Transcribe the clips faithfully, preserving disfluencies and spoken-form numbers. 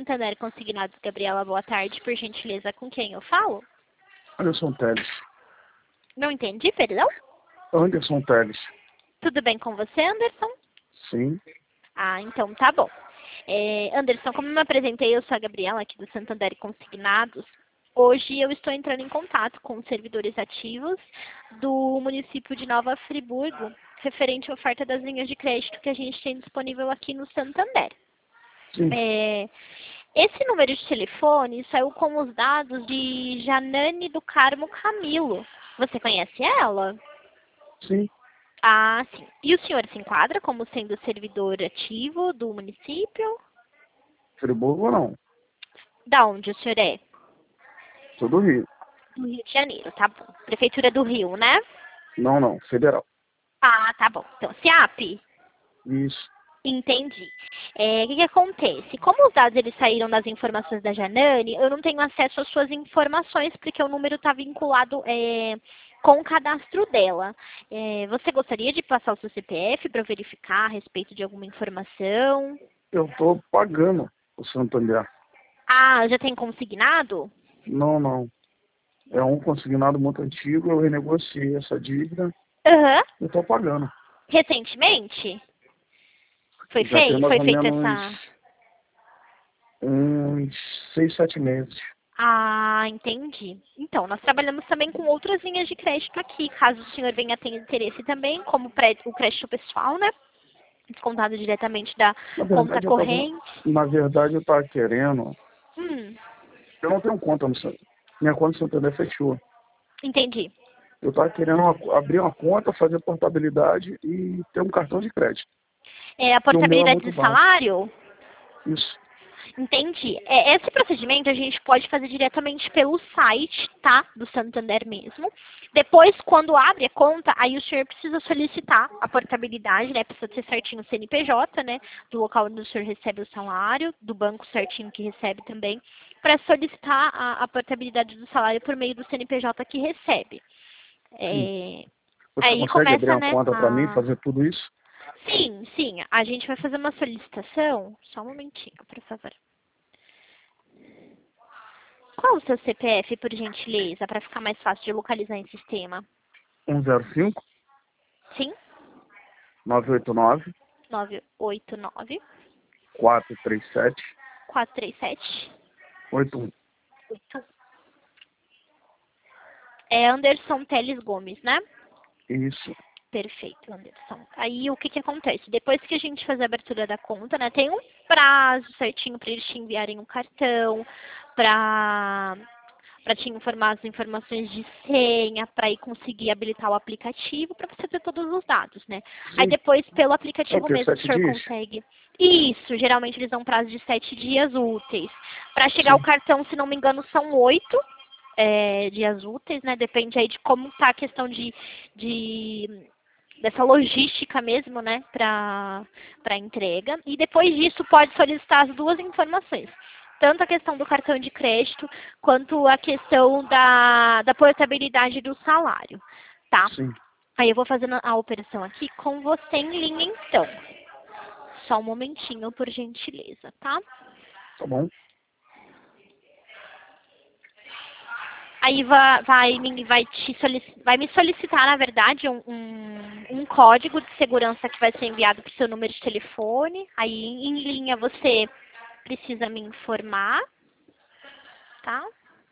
Santander Consignados, Gabriela, boa tarde. Por gentileza, com quem eu falo? Anderson Teles. Não entendi, perdão? Anderson Teles. Tudo bem com você, Anderson? Sim. Ah, então tá bom. É, Anderson, como eu me apresentei, eu sou a Gabriela, aqui do Santander Consignados. Hoje eu estou entrando em contato com os servidores ativos do município de Nova Friburgo, referente à oferta das linhas de crédito que a gente tem disponível aqui no Santander. Sim. É, esse número de telefone saiu com os dados de Janane do Carmo Camilo. Você conhece ela? Sim. Ah, sim. E o senhor se enquadra como sendo servidor ativo do município? Friburgo ou não? Da onde o senhor é? Sou do Rio. Do Rio de Janeiro, tá bom. Prefeitura do Rio, né? Não, não. Federal. Ah, tá bom. Então, SEAP? Isso. Entendi. É, o que, que acontece? Como os dados eles saíram das informações da Janane, eu não tenho acesso às suas informações, porque o número está vinculado é, com o cadastro dela. É, você gostaria de passar o seu C P F para verificar a respeito de alguma informação? Eu tô pagando o Santander. Ah, já tem consignado? Não, não. É um consignado muito antigo, eu renegociei essa dívida. Aham. Eu tô pagando. Recentemente? Foi Já tem feito? mais Foi ou feita menos essa... uns seis, sete meses. Ah, entendi. Então, nós trabalhamos também com outras linhas de crédito aqui, caso o senhor venha ter interesse também, como pré- o crédito pessoal, né? Descontado diretamente da Na conta verdade, eu tava, corrente. na verdade, eu tava querendo. Hum, Eu não tenho conta no Santander. Minha conta no Santander fechou. entendi. Eu tava querendo uma- abrir uma conta, fazer portabilidade e ter um cartão de crédito. É, a Que o meu é portabilidade muito de baixo. salário? Isso. Entendi. É, esse procedimento a gente pode fazer diretamente pelo site, tá? Do Santander mesmo. Depois, quando abre a conta, aí o senhor precisa solicitar a portabilidade, né? Precisa ter certinho o C N P J, né? Do local onde o senhor recebe o salário, do banco certinho que recebe também, para solicitar a, a portabilidade do salário por meio do C N P J que recebe. Sim. É, Você aí consegue abrir começa, uma né? conta para mim, A... fazer tudo isso? Sim, sim. A gente vai fazer uma solicitação. Só um momentinho, por favor. Qual o seu C P F, por gentileza, para ficar mais fácil de localizar em sistema? um zero cinco, Sim? nove oito nove, nove oito nove, quatro três sete, quatro três sete, oito um. oito um. É Anderson Teles Gomes, né? Isso. Perfeito, Anderson. Aí o que que acontece? Depois que a gente fazer a abertura da conta, né, tem um prazo certinho para eles te enviarem um cartão, para para te informar as informações de senha, para ir conseguir habilitar o aplicativo, para você ter todos os dados, né? Aí Sim. depois, pelo É o aplicativo quê? mesmo, o Sete senhor dias? consegue. Isso, geralmente eles dão prazo de sete dias úteis. Para chegar o Sim. cartão, se não me engano, são oito é, dias úteis, né? Depende aí de como está a questão de, de dessa logística mesmo, né, para para entrega. E depois disso pode solicitar as duas informações. Tanto a questão do cartão de crédito, quanto a questão da, da portabilidade do salário, tá? Sim. Aí eu vou fazendo a operação aqui com você em linha, então. Só um momentinho, por gentileza, tá? Tá bom. Aí vai, vai, me- vai, te solici- vai me solicitar, na verdade, um, um, um código de segurança que vai ser enviado para o seu número de telefone. Aí, em linha, você precisa me informar, tá?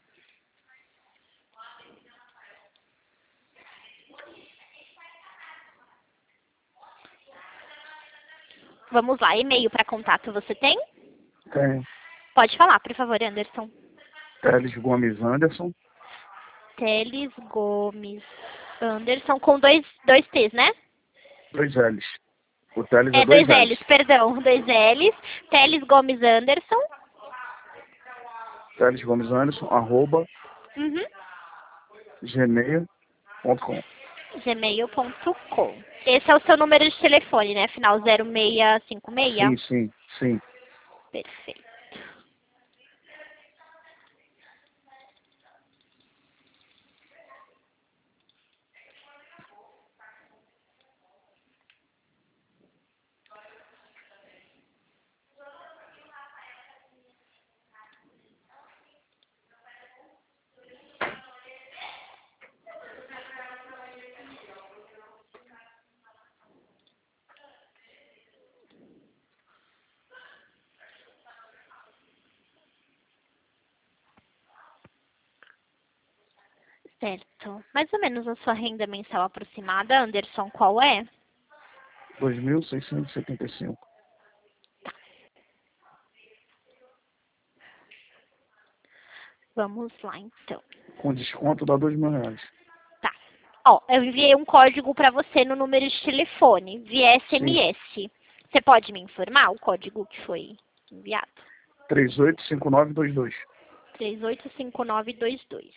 Vamos lá, e-mail para contato você tem? Tem Pode falar, por favor, Anderson. Teles Gomes Anderson. Teles Gomes Anderson, com dois, dois T's, né? Dois L's. O Teles é É, dois dois L's. L's, perdão, dois L's. Teles Gomes Anderson. Teles Gomes Anderson, arroba Uhum. gmail ponto com. gmail ponto com. Esse é o seu número de telefone, né? Final zero seis cinco seis? Sim, sim, sim. Perfeito. Certo. Mais ou menos a sua renda mensal aproximada, Anderson, qual é? dois mil seiscentos e setenta e cinco. Vamos lá, então. Com desconto dá dois mil reais. Tá. Ó, eu enviei um código para você no número de telefone, via S M S. Você pode me informar o código que foi enviado? três oito cinco nove dois dois. três oito cinco nove dois dois.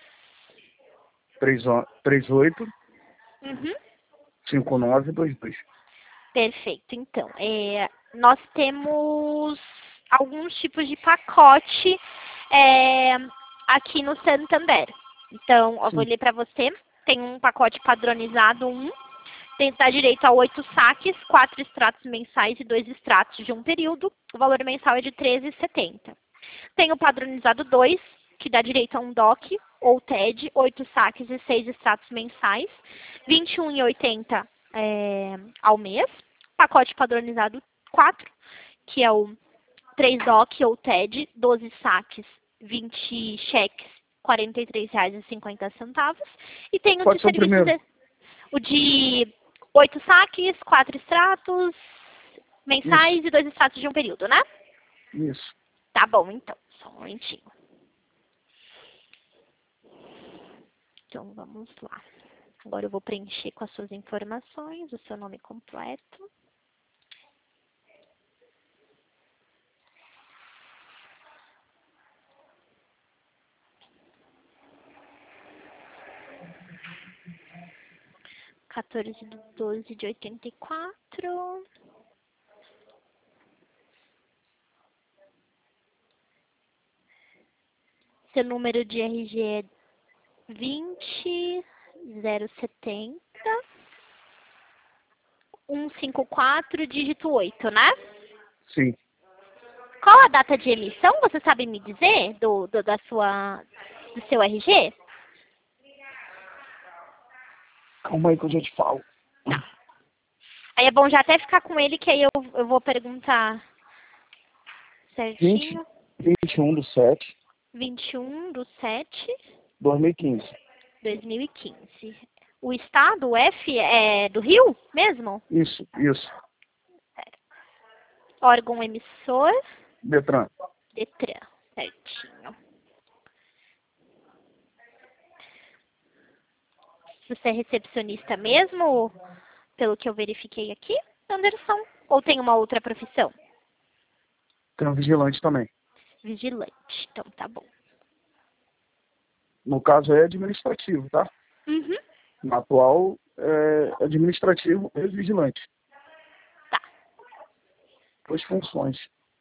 três oito Uhum. cinco nove dois dois. Perfeito. Então, é, nós temos alguns tipos de pacote é, aqui no Santander. Então, eu vou Sim. ler para você. Tem um pacote padronizado um, tem dá direito a oito saques, quatro extratos mensais e dois extratos de um período. O valor mensal é de treze reais e setenta centavos. Tem o padronizado dois, que dá direito a um D O C ou T E D, oito saques e seis extratos mensais, vinte e um reais e oitenta centavos é, ao mês. Pacote padronizado quatro, que é o três D O C ou T E D, doze saques, vinte cheques, quarenta e três reais e cinquenta centavos. E tem o Pode de ser o serviços, primeiro. de, o de oito saques, quatro extratos mensais Isso. e dois extratos de um período, né? Isso. Tá bom, então. Só um momentinho. Então, vamos lá. Agora eu vou preencher com as suas informações, o seu nome completo. quatorze de doze de oitenta e quatro. Seu número de R G é vinte zero setenta cento e cinquenta e quatro, dígito oito, né? Sim. Qual a data de emissão? Você sabe me dizer do, do, da sua, do seu R G? Calma aí que eu já te falo. Tá. Aí é bom já até ficar com ele, que aí eu, eu vou perguntar certinho. vinte e um do sete vinte e um de sete de dois mil e quinze. dois mil e quinze. O estado, o F, é do Rio mesmo? Isso, isso. Órgão emissor, Detran. Detran, certinho. Você é recepcionista mesmo, pelo que eu verifiquei aqui, Anderson? Ou tem uma outra profissão? Tem um vigilante também. Vigilante, então tá bom. No caso é administrativo, tá? Uhum. No atual é administrativo e vigilante. Tá. Duas funções.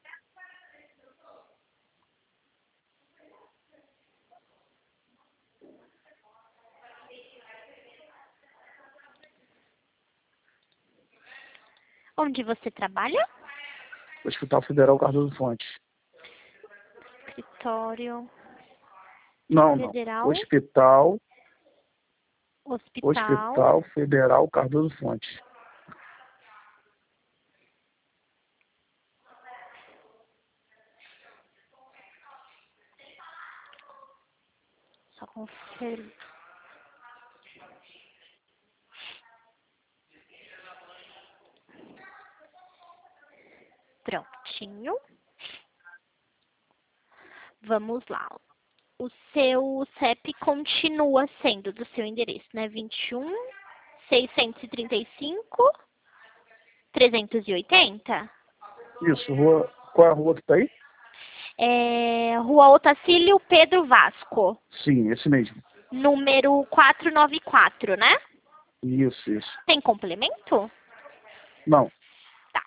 Onde você trabalha? Hospital Federal Cardoso Fontes. Escritório Não, não. Federal. Hospital, Hospital. Hospital Federal Cardoso Fontes. Só confirmo. Prontinho. Vamos lá. O seu C E P continua sendo do seu endereço, né? vinte e um, seiscentos e trinta e cinco, trezentos e oitenta? Isso, rua. Qual é a rua que tá aí? É, Rua Otacílio Pedro Vasco, Sim, esse mesmo. número quatrocentos e noventa e quatro, né? Isso, isso. Tem complemento? Não. Tá.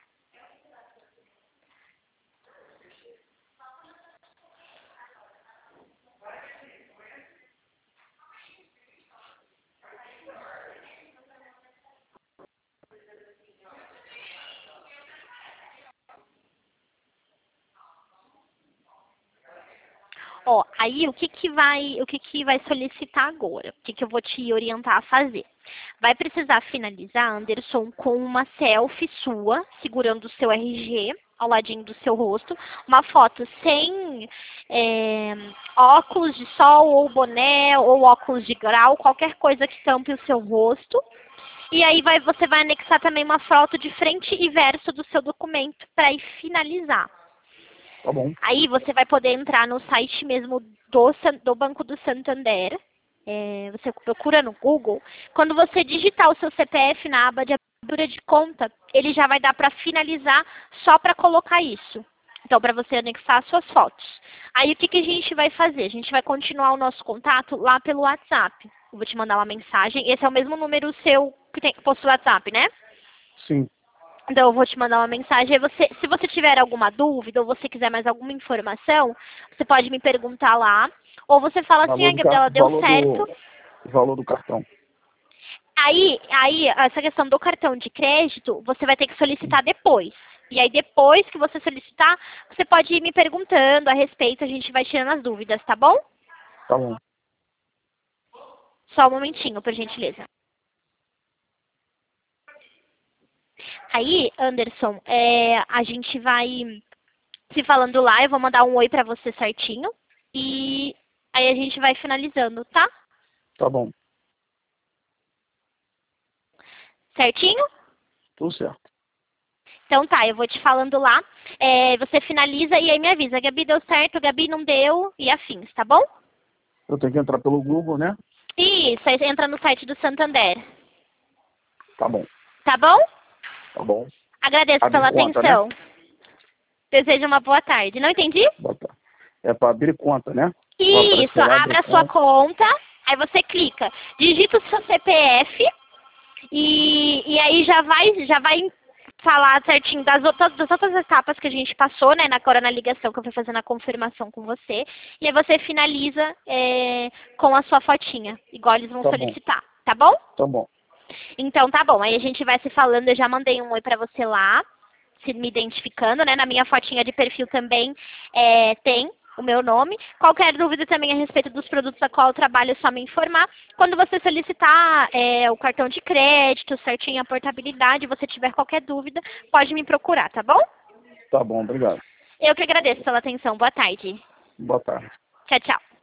Ó, aí o que que vai, o que que vai solicitar agora? O que que eu vou te orientar a fazer? Vai precisar finalizar, Anderson, com uma selfie sua, segurando o seu R G, ao ladinho do seu rosto, uma foto sem é, óculos de sol, ou boné, ou óculos de grau, qualquer coisa que tampe o seu rosto. E aí vai, você vai anexar também uma foto de frente e verso do seu documento para ir finalizar. Tá bom. Aí você vai poder entrar no site mesmo do, do Banco do Santander. É, você procura no Google. Quando você digitar o seu C P F na aba de abertura de conta, ele já vai dar para finalizar só para colocar isso. Então, para você anexar as suas fotos. Aí, o que, que a gente vai fazer? A gente vai continuar o nosso contato lá pelo WhatsApp. Eu vou te mandar uma mensagem. Esse é o mesmo número seu que tem que possui o WhatsApp, né? Sim. Então, eu vou te mandar uma mensagem. Você, se você tiver alguma dúvida ou você quiser mais alguma informação, você pode me perguntar lá. Ou você fala assim, ah, Gabriela, deu valor certo. Do, valor do cartão. Aí, aí, essa questão do cartão de crédito, você vai ter que solicitar depois. E aí, depois que você solicitar, você pode ir me perguntando a respeito, a gente vai tirando as dúvidas, tá bom? Tá bom. Só um momentinho, por gentileza. Aí, Anderson, é, a gente vai se falando lá, eu vou mandar um oi pra você certinho. E aí a gente vai finalizando, tá? Tá bom. Certinho? Tudo certo. Então tá, eu vou te falando lá. É, você finaliza e aí me avisa. Gabi, deu certo, Gabi, não deu e afins, tá bom? Eu tenho que entrar pelo Google, né? Isso, aí você entra no site do Santander. Tá bom. Tá bom? Tá bom. Agradeço Abre pela conta, atenção. né? Desejo uma boa tarde. Não entendi? Bota. É para abrir conta, né? Isso, abre a sua conta, aí você clica, digita o seu C P F e, e aí já vai, já vai falar certinho das outras, das outras etapas que a gente passou, né, na, agora na ligação que eu fui fazendo a confirmação com você. E aí você finaliza é, com a sua fotinha, igual eles vão tá solicitar, bom. tá bom? Tá bom. Então tá bom, aí a gente vai se falando, eu já mandei um oi pra você lá, se me identificando, né, na minha fotinha de perfil também é, tem o meu nome. Qualquer dúvida também a respeito dos produtos a qual eu trabalho, é só me informar. Quando você solicitar é, o cartão de crédito, certinho a portabilidade, você tiver qualquer dúvida, pode me procurar, tá bom? Tá bom, obrigado. Eu que agradeço pela atenção. Boa tarde. Boa tarde. Tchau, tchau.